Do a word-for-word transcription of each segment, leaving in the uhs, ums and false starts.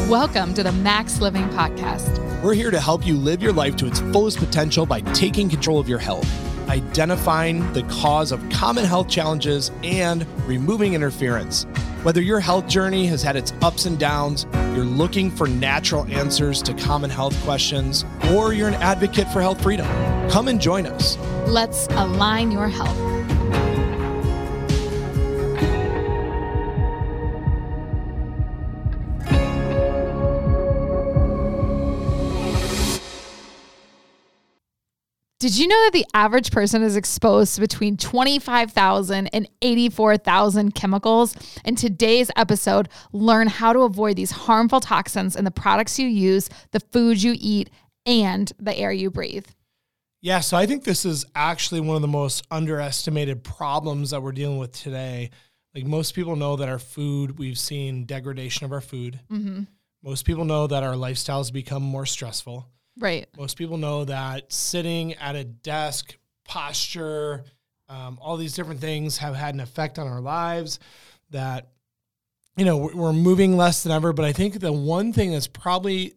Welcome to the Max Living Podcast. We're here to help you live your life to its fullest potential by taking control of your health, identifying the cause of common health challenges, and removing interference. Whether your health journey has had its ups and downs, you're looking for natural answers to common health questions, or you're an advocate for health freedom, come and join us. Let's align your health. Did you know that the average person is exposed to between twenty-five thousand and eighty-four thousand chemicals? In today's episode, learn how to avoid these harmful toxins in the products you use, the foods you eat, and the air you breathe. Yeah, so I think this is actually one of the most underestimated problems that we're dealing with today. Like, most people know that our food, we've seen degradation of our food. Mm-hmm. Most people know that our lifestyles become more stressful. Right. Most people know that sitting at a desk, posture, um, all these different things have had an effect on our lives, that, you know, we're moving less than ever. But I think the one thing that's probably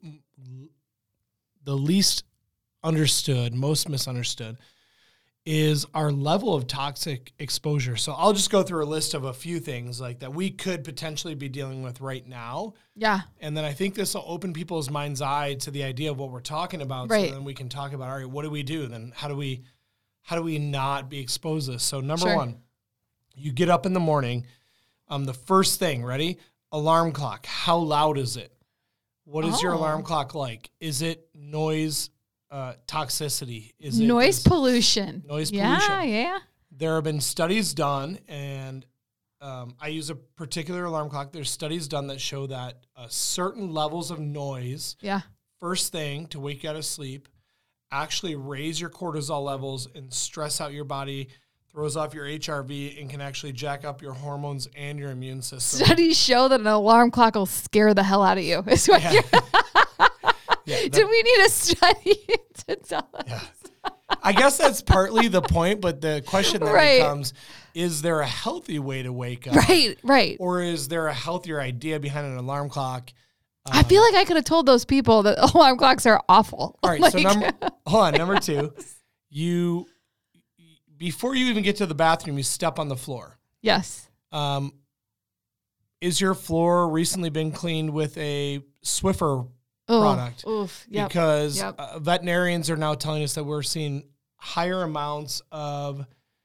the least understood, most misunderstood, is our level of toxic exposure. So I'll just go through a list of a few things like that we could potentially be dealing with right now. Yeah. And then I think this will open people's mind's eye to the idea of what we're talking about. Right. So then we can talk about, all right, what do we do? Then how do we, how do we not be exposed to this? So number Sure. one, you get up in the morning. Um, the first thing, ready? Alarm clock. How loud is it? What is oh. your alarm clock like? Is it noise uh, toxicity? Is it noise is, pollution? Noise yeah, pollution. Yeah, yeah. There have been studies done, and um, I use a particular alarm clock. There's studies done that show that uh, certain levels of noise, yeah, first thing to wake you out of sleep, actually raise your cortisol levels and stress out your body, throws off your H R V, and can actually jack up your hormones and your immune system. Studies show that an alarm clock will scare the hell out of you. Is what Yeah. you're Yeah, that, Do we need a study to tell us? Yeah. I guess that's partly the point, but the question then Right. becomes, is there a healthy way to wake up? Right, right. Or is there a healthier idea behind an alarm clock? I feel like I could have told those people that alarm clocks are awful. All right, Like- so number, hold on, number two, you, before you even get to the bathroom, you step on the floor. Yes. Um, is your floor recently been cleaned with a Swiffer Ooh, product? Oof. Yep. Because Yep. uh, veterinarians are now telling us that we're seeing higher amounts of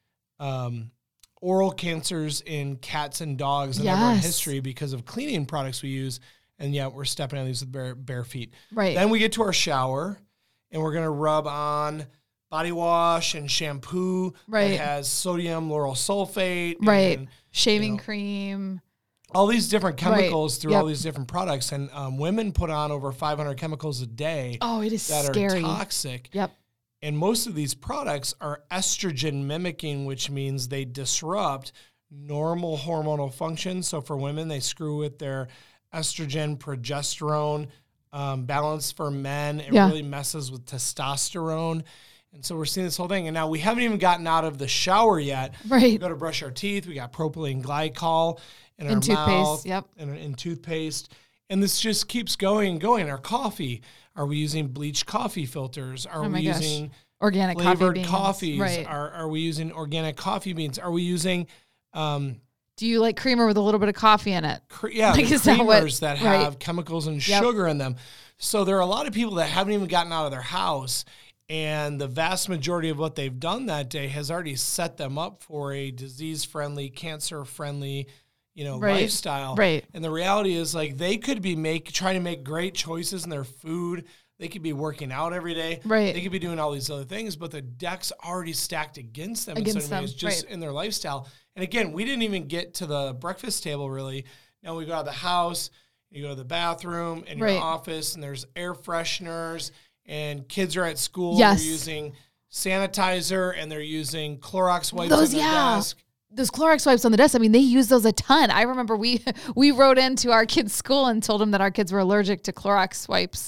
um, oral cancers in cats and dogs than ever in Yes. history because of cleaning products we use, and yet we're stepping on these with bare, bare feet. Right. Then we get to our shower, and we're going to rub on body wash and shampoo Right. that has sodium lauryl sulfate. Right. And, Shaving you know, cream. all these different chemicals Right. through Yep. all these different products. And um, women put on over five hundred chemicals a day Oh, it is that scary. are toxic. Yep. And most of these products are estrogen mimicking, which means they disrupt normal hormonal function. So for women, they screw with their estrogen, progesterone um, balance. For men, it Yeah. really messes with testosterone. And so we're seeing this whole thing. And now we haven't even gotten out of the shower yet. Right. We go to brush our teeth. We got propylene glycol in our And toothpaste, mouth. yep. And in toothpaste. And this just keeps going and going. Our coffee. Are we using bleached coffee filters? Are Oh my we gosh. using Organic coffee flavored beans. coffees? Right. Are are we using organic coffee beans? Are we using um Do you like creamer with a little bit of coffee in it? cre- yeah, Like, the is that what- creamers that right. have chemicals and Yep. sugar in them? So there are a lot of people that haven't even gotten out of their house, and the vast majority of what they've done that day has already set them up for a disease-friendly, cancer-friendly, you know, Right. lifestyle. Right. And the reality is, like, they could be make trying to make great choices in their food. They could be working out every day. Right. They could be doing all these other things, but the deck's already stacked against them. Against in some them, ways, just right. in their lifestyle. And again, we didn't even get to the breakfast table really. Now we go out of the house, you go to the bathroom and your Right. office, and there's air fresheners, and kids are at school. Yes. They're using sanitizer, and they're using Clorox wipes Those, on their yeah. desk. Those Clorox wipes on the desk, I mean, they use those a ton. I remember we we wrote into our kids' school and told them that our kids were allergic to Clorox wipes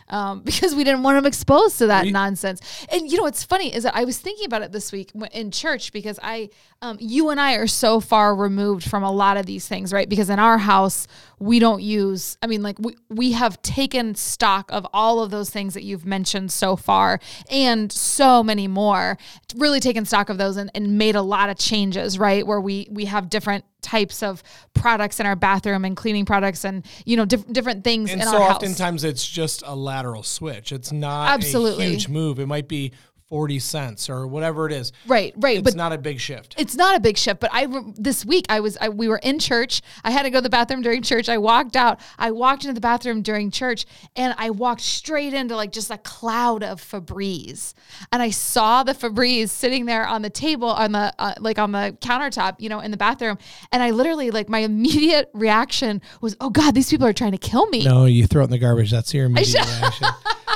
um, because we didn't want them exposed to that We- nonsense. And you know, what's funny is that I was thinking about it this week w- in church because I, um, you and I are so far removed from a lot of these things, right? Because in our house, we don't use, I mean, like we, we have taken stock of all of those things that you've mentioned so far and so many more, really taken stock of those and, and made a lot of changes, right? Where we, we have different types of products in our bathroom and cleaning products and, you know, diff- different things And in so our house. oftentimes it's just a lateral switch. It's not Absolutely. a huge move. It might be forty cents or whatever it is. Right, right. It's But not a big shift. it's not a big shift, but I re- this week I was I, we were in church. I had to go to the bathroom during church. I walked out. I walked into the bathroom during church, and I walked straight into like just a cloud of Febreze. And I saw the Febreze sitting there on the table on the uh, like on the countertop, you know, in the bathroom. And I literally like my immediate reaction was, "Oh God, these people are trying to kill me." No, you throw it in the garbage. That's your immediate reaction.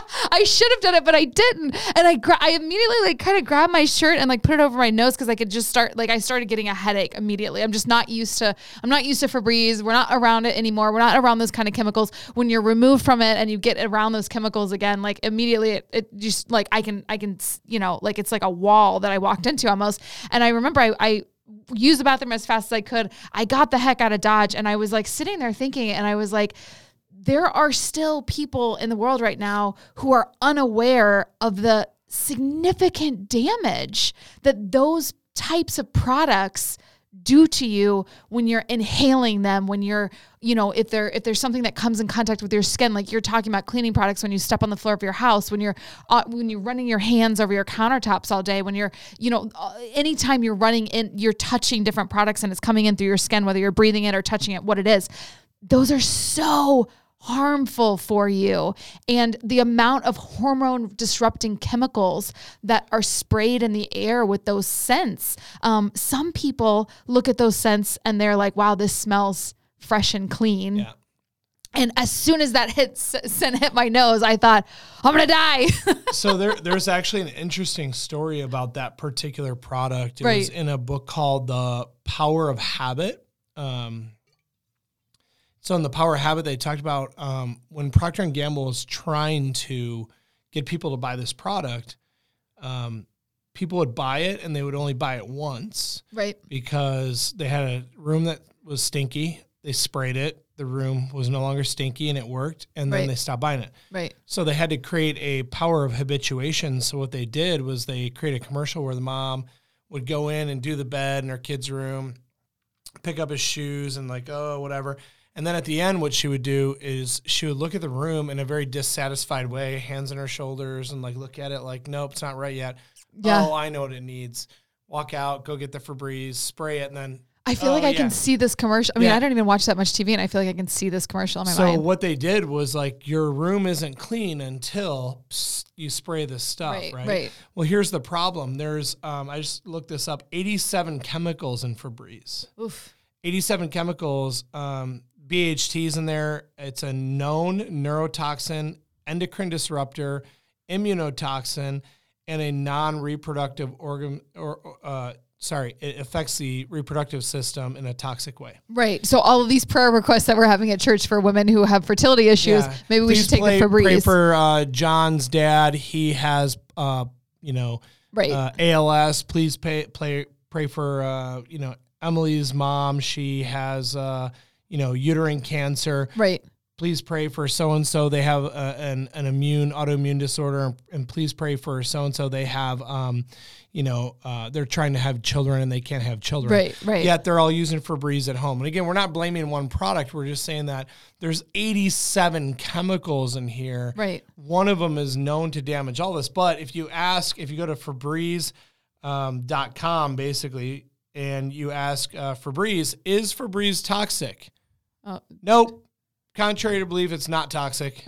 I should have done it, but I didn't. And I gra- I immediately like kind of grabbed my shirt and like put it over my nose because I could just start like I started getting a headache immediately. I'm just not used to I'm not used to Febreze. We're not around it anymore. We're not around those kind of chemicals. When you're removed from it and you get around those chemicals again, like immediately it, it just like I can I can you know like it's like a wall that I walked into almost. And I remember I I used the bathroom as fast as I could. I got the heck out of Dodge and I was like sitting there thinking and I was like, there are still people in the world right now who are unaware of the significant damage that those types of products do to you when you're inhaling them, when you're, you know, if there if there's something that comes in contact with your skin, like you're talking about cleaning products when you step on the floor of your house, when you're uh, when you're running your hands over your countertops all day, when you're, you know, uh, anytime you're running in, you're touching different products and it's coming in through your skin, whether you're breathing it or touching it, what it is. Those are so harmful for you. And the amount of hormone disrupting chemicals that are sprayed in the air with those scents. Um, some people look at those scents and they're like, wow, this smells fresh and clean. Yeah. And as soon as that hit, scent hit my nose, I thought, I'm going to die. So there, there's actually an interesting story about that particular product. It Right. was in a book called The Power of Habit. Um, So in The Power of Habit, they talked about um, when Procter and Gamble was trying to get people to buy this product, um, people would buy it and they would only buy it once Right. because they had a room that was stinky. They sprayed it. The room was no longer stinky and it worked. And then Right. they stopped buying it. Right. So they had to create a power of habituation. So what they did was they created a commercial where the mom would go in and do the bed in her kid's room, pick up his shoes and like, oh, whatever. And then at the end, what she would do is she would look at the room in a very dissatisfied way, hands on her shoulders, and like look at it like, nope, it's not right yet. Yeah. Oh, I know what it needs. Walk out, go get the Febreze, spray it, and then. I feel oh, like I yeah. can see this commercial. I mean, Yeah. I don't even watch that much T V and I feel like I can see this commercial in my So mind. what they did was like your room isn't clean until psst, you spray this stuff, Right, right? right. Well, here's the problem. There's, um, I just looked this up, eighty-seven chemicals in Febreze. Oof. eighty-seven chemicals, um, B H T's in there. It's a known neurotoxin, endocrine disruptor, immunotoxin, and a non-reproductive organ, or uh, sorry, it affects the reproductive system in a toxic way. Right. So all of these prayer requests that we're having at church for women who have fertility issues, Yeah. maybe we Please should take play, the Febreze. Pray for uh, John's dad. He has, uh, you know, Right. uh, A L S. Please pay, play, pray for, uh, you know, Emily's mom. She has, uh, you know, uterine cancer. Right. Please pray for so-and-so. They have uh, an, an immune, autoimmune disorder. And please pray for so-and-so. They have, um, you know, uh, they're trying to have children and they can't have children. Right, right. Yet they're all using Febreze at home. And again, we're not blaming one product. We're just saying that there's eighty-seven chemicals in here. Right. One of them is known to damage all this. But if you ask, if you go to Febreze um, dot com, basically, and you ask uh, Febreze, is Febreze toxic? Oh. Nope. Contrary to belief, it's not toxic.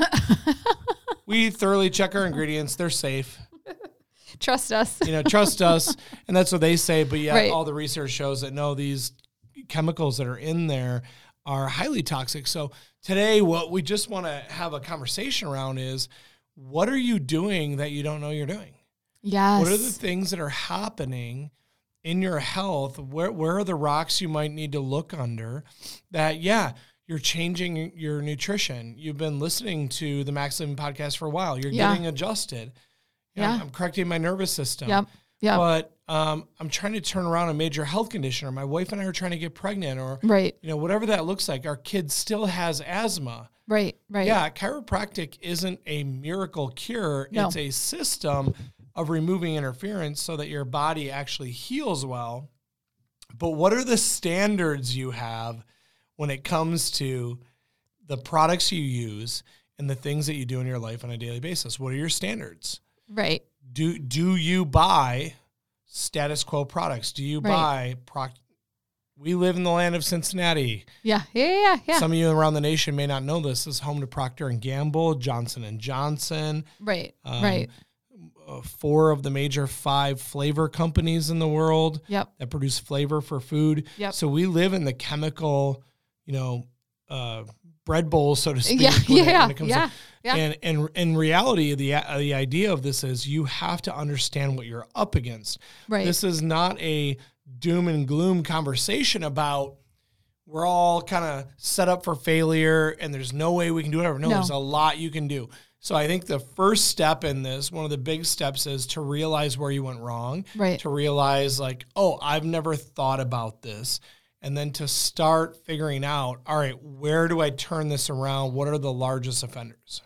We thoroughly check our ingredients. They're safe. Trust us. You know, trust us. And that's what they say. But yet Right. all the research shows that no, these chemicals that are in there are highly toxic. So today, what we just want to have a conversation around is, what are you doing that you don't know you're doing? Yes. What are the things that are happening in your health? Where, where are the rocks you might need to look under that, yeah, you're changing your nutrition. You've been listening to the Max Living podcast for a while. You're Yeah. getting adjusted. You know, Yeah. I'm correcting my nervous system. Yep. Yep. But um, I'm trying to turn around a major health condition, or my wife and I are trying to get pregnant, or Right. you know, whatever that looks like. Our kid still has asthma. Right. Right. Yeah, chiropractic isn't a miracle cure. No. It's a system of removing interference so that your body actually heals well. But what are the standards you have when it comes to the products you use and the things that you do in your life on a daily basis? What are your standards? Right. Do do you buy status quo products? Do you Right. buy Proc- we live in the land of Cincinnati. Yeah. Yeah. Yeah. Yeah. Some of you around the nation may not know this. This is home to Procter and Gamble, Johnson and Johnson. right. Um, right. Uh, four of the major five flavor companies in the world Yep. that produce flavor for food. Yep. So we live in the chemical, you know, uh, bread bowl, so to speak. Yeah. when it- Yeah. when it comes to- Yeah. Yeah. And and in reality, the uh, the idea of this is you have to understand what you're up against. Right. This is not a doom and gloom conversation about we're all kind of set up for failure and there's no way we can do whatever. No, No. there's a lot you can do. So I think the first step in this, one of the big steps, is to realize where you went wrong. Right. To realize like, oh, I've never thought about this. And then to start figuring out, all right, where do I turn this around? What are the largest offenders?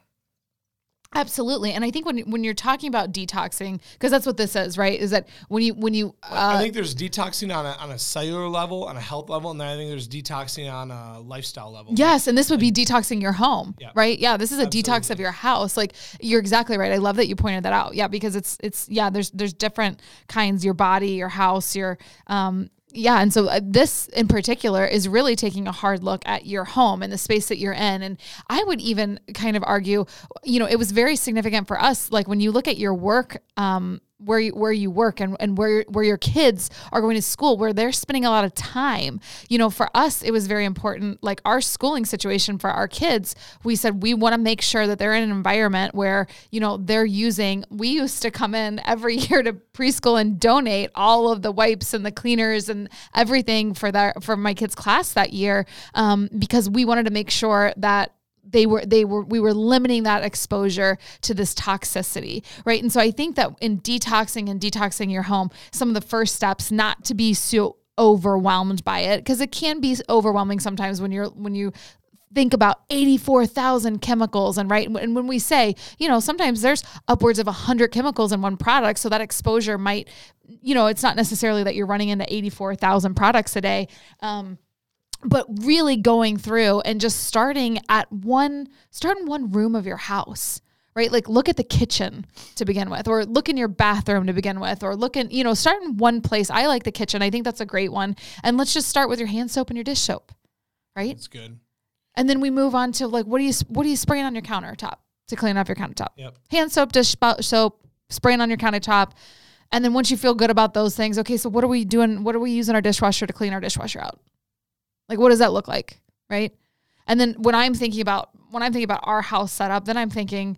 Absolutely. And I think when when you're talking about detoxing, because that's what this is, right? Is that when you when you uh, I think there's detoxing on a, on a cellular level, on a health level, and then I think there's detoxing on a lifestyle level. yes, and this would be detoxing your home, Yeah. right? Yeah, this is a detox Absolutely. of your house. Like you're exactly right. I love that you pointed that out. Yeah, because it's it's yeah, there's there's different kinds, your body, your house, your um yeah, and so uh, this in particular is really taking a hard look at your home and the space that you're in. And I would even kind of argue, you know, it was very significant for us. Like when you look at your work, um, where you, where you work and, and where, where your kids are going to school, where they're spending a lot of time, you know, for us, it was very important. Like our schooling situation for our kids, we said, we want to make sure that they're in an environment where, you know, they're using, we used to come in every year to preschool and donate all of the wipes and the cleaners and everything for that, for my kids' class that year. Um, because we wanted to make sure that they were, they were, we were limiting that exposure to this toxicity. Right. And so I think that in detoxing and detoxing your home, some of the first steps, not to be so overwhelmed by it, because it can be overwhelming sometimes when you're, when you think about eighty-four thousand chemicals. And right. And when we say, you know, sometimes there's upwards of a hundred chemicals in one product. So that exposure might, you know, it's not necessarily that you're running into eighty-four thousand products a day. Um, But really going through and just starting at one, start in one room of your house, right? Like look at the kitchen to begin with, or look in your bathroom to begin with, or look in, you know, start in one place. I like the kitchen. I think that's a great one. And let's just start with your hand soap and your dish soap, right? That's good. And then we move on to like, what do you, what are you spraying on your countertop to clean off your countertop? Yep. Hand soap, dish spo- soap, spraying on your countertop. And then once you feel good about those things, okay, so what are we doing? What are we using our dishwasher to clean our dishwasher out? Like, what does that look like? Right. And then when I'm thinking about, when I'm thinking about our house setup, then I'm thinking,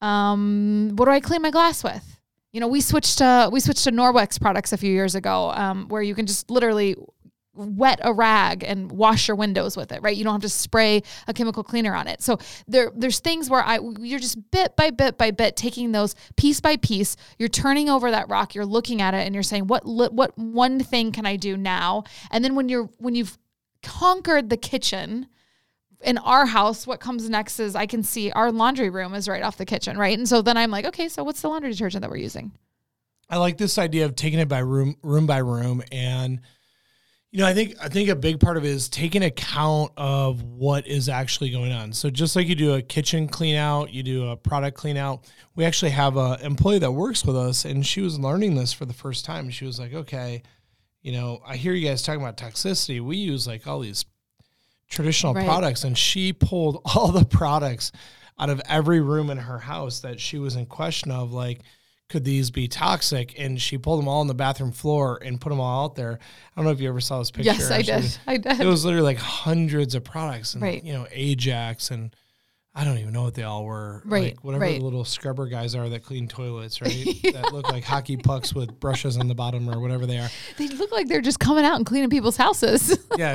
um, what do I clean my glass with? You know, we switched to, we switched to Norwex products a few years ago, um, where you can just literally wet a rag and wash your windows with it, right? You don't have to spray a chemical cleaner on it. So there, there's things where I, you're just bit by bit by bit, taking those piece by piece, you're turning over that rock, you're looking at it and you're saying, what, what one thing can I do now? And then when you're, when you've conquered the kitchen in our house, what comes next is I can see our laundry room is right off the kitchen, right? And so then I'm like, okay, so what's the laundry detergent that we're using? I like this idea of taking it by room, room by room. And, you know, I think, I think a big part of it is taking account of what is actually going on. So just like you do a kitchen clean out, you do a product clean out. We actually have an employee that works with us, and she was learning this for the first time. She was like, okay, you know, I hear you guys talking about toxicity. We use like all these traditional Right. products, and she pulled all the products out of every room in her house that she was in question of, like, could these be toxic? And she pulled them all on the bathroom floor and put them all out there. I don't know if you ever saw this picture. Yes, I Actually, did. I did. It was literally like hundreds of products, and Right. you know, Ajax, and I don't even know what they all were. Right, Like whatever right. the little scrubber guys are that clean toilets, right? That look like hockey pucks with brushes on the bottom or whatever they are. They look like they're just coming out and cleaning people's houses. Yeah.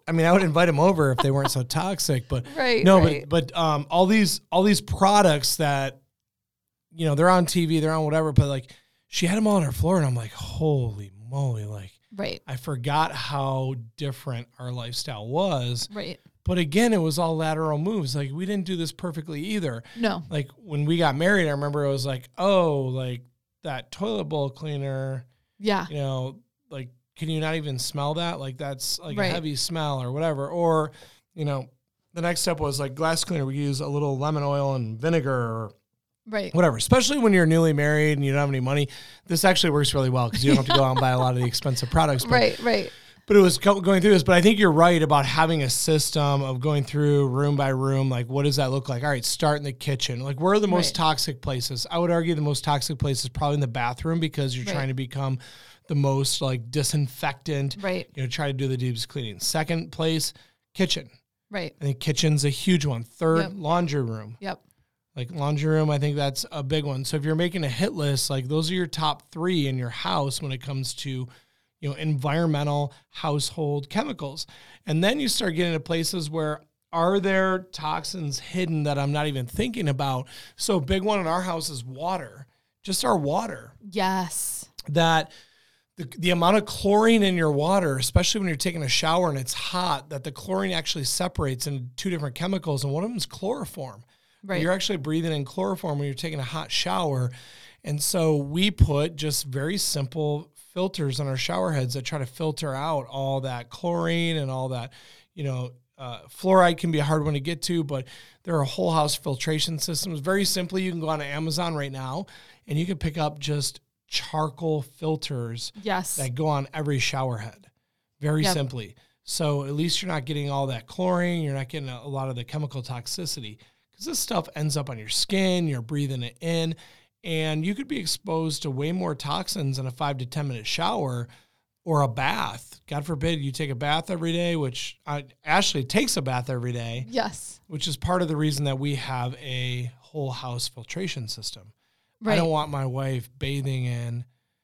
I mean, I would invite them over if they weren't so toxic, but right, no, right. but, but, um, all these, all these products that, you know, they're on T V, they're on whatever, but like she had them all on her floor and I'm like, holy moly. Like, right. I forgot how different our lifestyle was. Right. But again, it was all lateral moves. Like we didn't do this perfectly either. No. Like when we got married, I remember it was like, oh, like that toilet bowl cleaner. Yeah. You know, like, can you not even smell that? Like that's like right. a heavy smell or whatever. Or, you know, the next step was like glass cleaner. We use a little lemon oil and vinegar or right. whatever. Especially when you're newly married and you don't have any money. This actually works really well because you don't have to go out and buy a lot of the expensive products. But, right, right. But it was go- going through this. But I think you're right about having a system of going through room by room. Like, what does that look like? All right, start in the kitchen. Like, where are the most right. toxic places? I would argue the most toxic place is probably in the bathroom because you're right. trying to become the most like disinfectant. Right. You know, try to do the deepest cleaning. Second place, kitchen. Right. I think kitchen's a huge one. Third, yep. laundry room. Yep. Like laundry room, I think that's a big one. So if you're making a hit list, like those are your top three in your house when it comes to, you know, environmental household chemicals. And then you start getting to places where are there toxins hidden that I'm not even thinking about? So a big one in our house is water, just our water. Yes. That the, the amount of chlorine in your water, especially when you're taking a shower and it's hot, that the chlorine actually separates into two different chemicals. And one of them is chloroform. Right. You're actually breathing in chloroform when you're taking a hot shower. And so we put just very simple filters on our shower heads that try to filter out all that chlorine and all that, you know, uh, fluoride can be a hard one to get to, but there are whole house filtration systems. Very simply, you can go on Amazon right now and you can pick up just charcoal filters yes. that go on every shower head. Very yep. simply. So at least you're not getting all that chlorine. You're not getting a, a lot of the chemical toxicity because this stuff ends up on your skin. You're breathing it in. And you could be exposed to way more toxins in a five to ten minute shower or a bath. God forbid you take a bath every day, which I, Ashley takes a bath every day. Yes. Which is part of the reason that we have a whole house filtration system. Right. I don't want my wife bathing in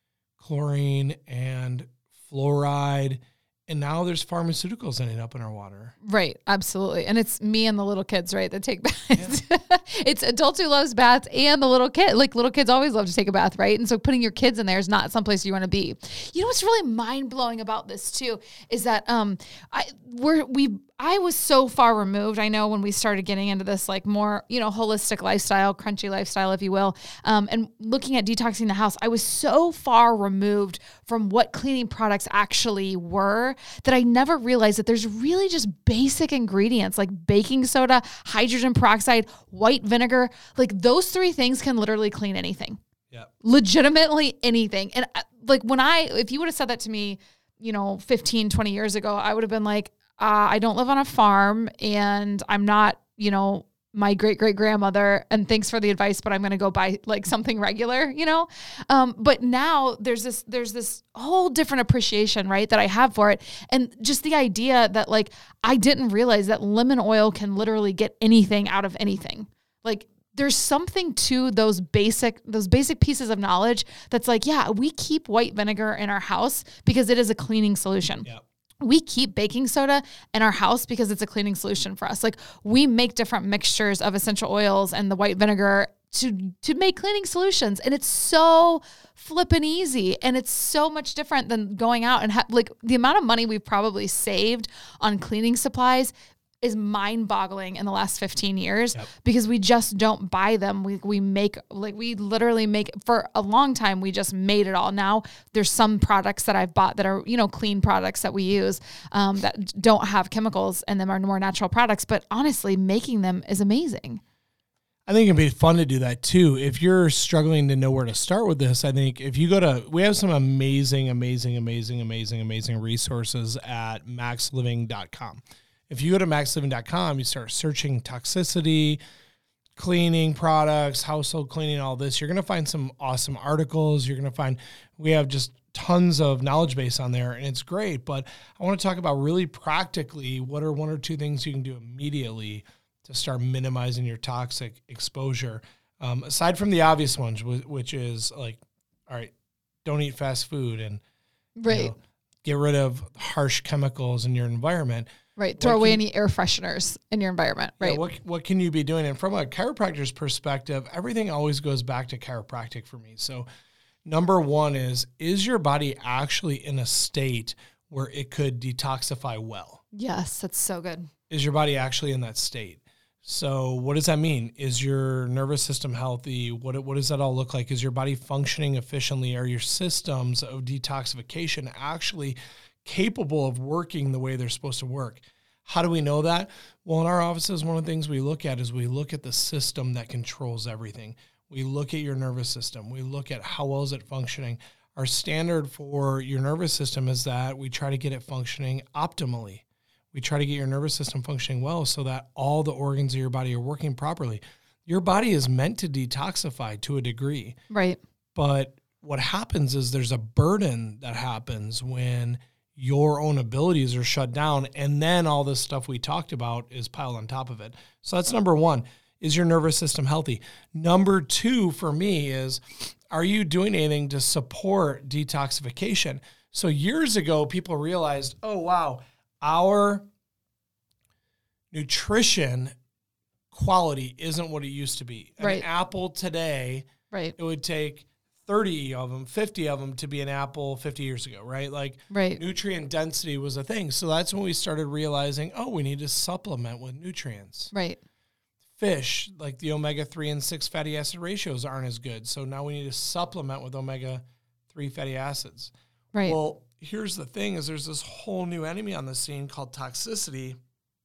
chlorine and fluoride. And now there's pharmaceuticals ending up in our water. Right. Absolutely. And it's me and the little kids, right, that take baths. Yeah. It's adults who loves baths and the little kid. Like little kids always love to take a bath, right? And so putting your kids in there is not someplace you want to be. You know what's really mind-blowing about this too is that um I we're we I was so far removed. I know when we started getting into this like more, you know, holistic lifestyle, crunchy lifestyle, if you will, um, and looking at detoxing the house, I was so far removed from what cleaning products actually were that I never realized that there's really just basic ingredients like baking soda, hydrogen peroxide, white vinegar. Like those three things can literally clean anything. Yeah. Legitimately anything. And like when I, if you would have said that to me, you know, fifteen, twenty years ago, I would have been like, Uh, I don't live on a farm and I'm not, you know, my great great grandmother and thanks for the advice, but I'm going to go buy like something regular, you know? Um, but now there's this, there's this whole different appreciation, right, that I have for it. And just the idea that like, I didn't realize that lemon oil can literally get anything out of anything. Like there's something to those basic, those basic pieces of knowledge that's like, yeah, we keep white vinegar in our house because it is a cleaning solution. Yeah. We keep baking soda in our house because it's a cleaning solution for us. Like we make different mixtures of essential oils and the white vinegar to, to make cleaning solutions. And it's so flippin' easy. And it's so much different than going out and ha- like the amount of money we've probably saved on cleaning supplies is mind-boggling in the last fifteen years yep. because we just don't buy them. We we make, like we literally make, for a long time, we just made it all. Now there's some products that I've bought that are, you know, clean products that we use um, that don't have chemicals in them, are more natural products. But honestly, making them is amazing. I think it'd be fun to do that too. If you're struggling to know where to start with this, I think if you go to, we have some amazing, amazing, amazing, amazing, amazing resources at max living dot com. If you go to max living dot com, you start searching toxicity, cleaning products, household cleaning, all this, you're going to find some awesome articles. You're going to find, we have just tons of knowledge base on there and it's great. But I want to talk about really practically what are one or two things you can do immediately to start minimizing your toxic exposure. Um, aside from the obvious ones, which is like, all right, don't eat fast food and right. you know, get rid of harsh chemicals in your environment. Right. Throw away any air fresheners in your environment. Right. Yeah, what, what can you be doing? And from a chiropractor's perspective, everything always goes back to chiropractic for me. So number one is, is your body actually in a state where it could detoxify well? Yes, that's so good. Is your body actually in that state? So what does that mean? Is your nervous system healthy? What, what does that all look like? Is your body functioning efficiently? Are your systems of detoxification actually capable of working the way they're supposed to work? How do we know that? Well, in our offices, one of the things we look at is we look at the system that controls everything. We look at your nervous system. We look at how well is it functioning. Our standard for your nervous system is that we try to get it functioning optimally. We try to get your nervous system functioning well so that all the organs of your body are working properly. Your body is meant to detoxify to a degree. Right. But what happens is there's a burden that happens when your own abilities are shut down, and then all this stuff we talked about is piled on top of it. So that's number one. Is your nervous system healthy? Number two for me is, are you doing anything to support detoxification? So years ago, people realized, oh, wow, our nutrition quality isn't what it used to be. Right. An apple today, right, it would take thirty of them, fifty of them to be an apple fifty years ago, right? Like right. nutrient density was a thing. So that's when we started realizing, oh, we need to supplement with nutrients. Right. Fish, like the omega three and six fatty acid ratios aren't as good. So now we need to supplement with omega three fatty acids. Right. Well, here's the thing is there's this whole new enemy on the scene called toxicity.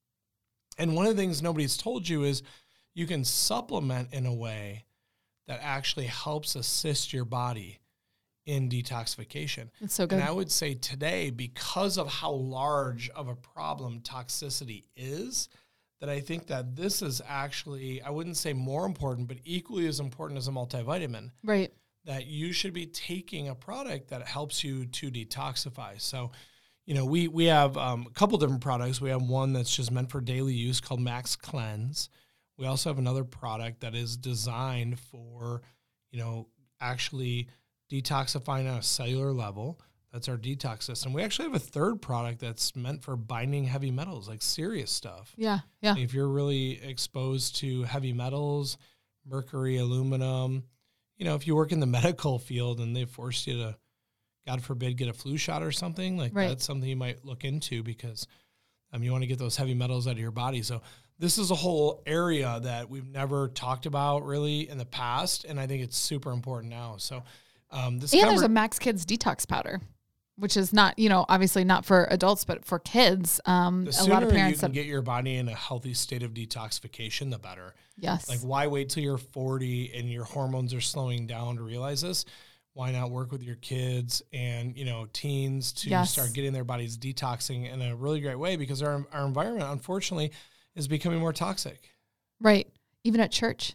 And one of the things nobody's told you is you can supplement in a way that actually helps assist your body in detoxification. It's so good. And I would say today, because of how large of a problem toxicity is, that I think that this is actually, I wouldn't say more important, but equally as important as a multivitamin. Right. That you should be taking a product that helps you to detoxify. So, you know, we we have um, a couple different products. We have one that's just meant for daily use called Max Cleanse. We also have another product that is designed for, you know, actually detoxifying on a cellular level. That's our detox system. We actually have a third product that's meant for binding heavy metals, like serious stuff. Yeah, yeah. If you're really exposed to heavy metals, mercury, aluminum, you know, if you work in the medical field and they forced you to, God forbid, get a flu shot or something, like right. that's something you might look into because um, you want to get those heavy metals out of your body. So this is a whole area that we've never talked about really in the past, and I think it's super important now. So um, this and conver- there's a Max Kids detox powder, which is not, you know, obviously not for adults, but for kids. Um, the a sooner lot of parents you can have, get your body in a healthy state of detoxification, the better. yes, Like, why wait till you're forty and your hormones are slowing down to realize this? Why not work with your kids and, you know, teens to yes. start getting their bodies detoxing in a really great way? Because our our environment, unfortunately, is becoming more toxic. Right. Even at church.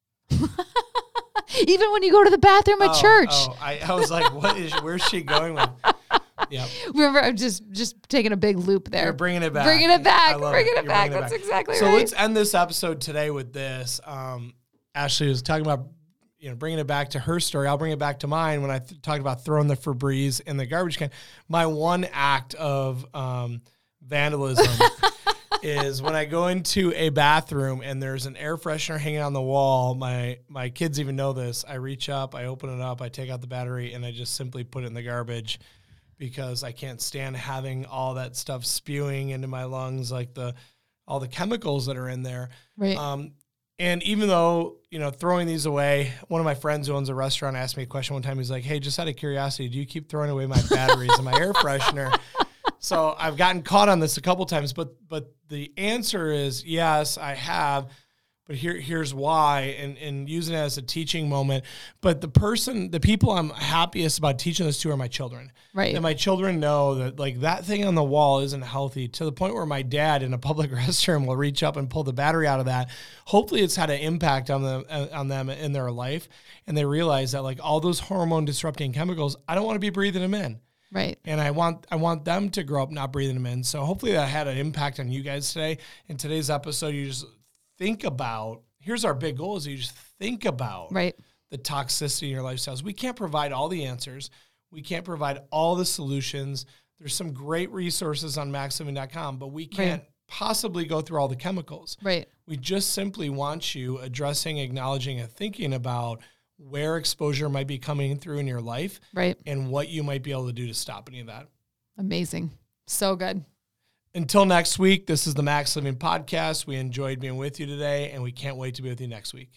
Even when you go to the bathroom at oh, church. Oh, I, I was like, what is, where's she going with? Yeah. Remember, I'm just just taking a big loop there. You're bringing it back. Bringing it back. Bringing it, it back. bringing it That's back. exactly so right. So let's end this episode today with this. Um, Ashley was talking about, you know, bringing it back to her story. I'll bring it back to mine when I th- talked about throwing the Febreze in the garbage can. My one act of um, vandalism is when I go into a bathroom and there's an air freshener hanging on the wall. My my kids even know this. I reach up, I open it up, I take out the battery, and I just simply put it in the garbage because I can't stand having all that stuff spewing into my lungs, like the all the chemicals that are in there. Right. Um, and even though, you know, throwing these away, one of my friends who owns a restaurant asked me a question one time. He's like, hey, just out of curiosity, do you keep throwing away my batteries and my air freshener? So I've gotten caught on this a couple times, but but the answer is yes, I have. But here here's why, and, and using it as a teaching moment. But the person, the people I'm happiest about teaching this to are my children. Right. And my children know that like that thing on the wall isn't healthy, to the point where my dad in a public restroom will reach up and pull the battery out of that. Hopefully it's had an impact on them on them in their life, and they realize that like all those hormone disrupting chemicals, I don't want to be breathing them in. Right. And I want I want them to grow up not breathing them in. So hopefully that had an impact on you guys today. In today's episode, you just think about, here's our big goal, is you just think about right. the toxicity in your lifestyles. We can't provide all the answers. We can't provide all the solutions. There's some great resources on max living dot com, but we can't Right. possibly go through all the chemicals. Right. We just simply want you addressing, acknowledging, and thinking about where exposure might be coming through in your life Right. and what you might be able to do to stop any of that. Amazing. So good. Until next week, this is the Max Living Podcast. We enjoyed being with you today, and we can't wait to be with you next week.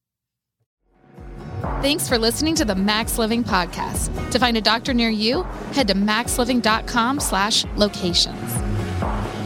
Thanks for listening to the Max Living Podcast. To find a doctor near you, head to max living dot com slash locations.